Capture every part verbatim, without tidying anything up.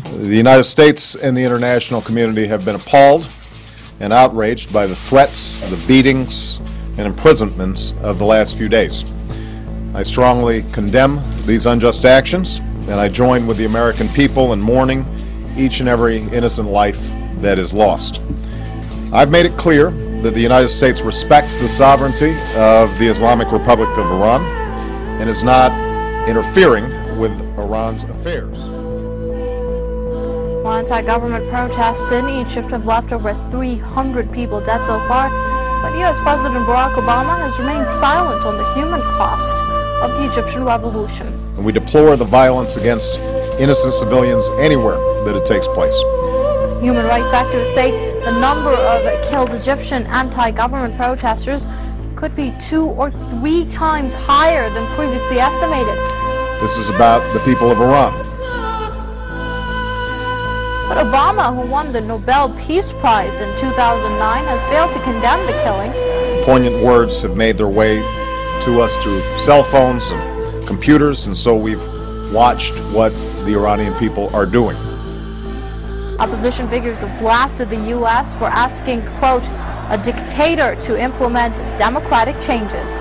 The United States and the international community have been appalled and outraged by the threats, the beatings, and imprisonments of the last few days. I strongly condemn these unjust actions, and I join with the American people in mourning each and every innocent life that is lost. I've made it clear that the United States respects the sovereignty of the Islamic Republic of Iran and is not interfering with Iran's affairs. While anti-government protests in Egypt have left over three hundred people dead so far, but U S President Barack Obama has remained silent on the human cost of the Egyptian revolution. And we deplore the violence against innocent civilians anywhere that it takes place. Human rights activists say the number of killed Egyptian anti-government protesters could be two or three times higher than previously estimated. This is about the people of Iran. But Obama, who won the Nobel Peace Prize in two thousand nine, has failed to condemn the killings. Poignant words have made their way to us through cell phones and computers, and so we've watched what the Iranian people are doing. Opposition figures have blasted the U S for asking, quote, a dictator to implement democratic changes.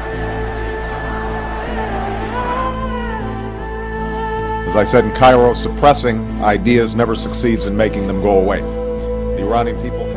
As I said in Cairo, suppressing ideas never succeeds in making them go away. The Iranian people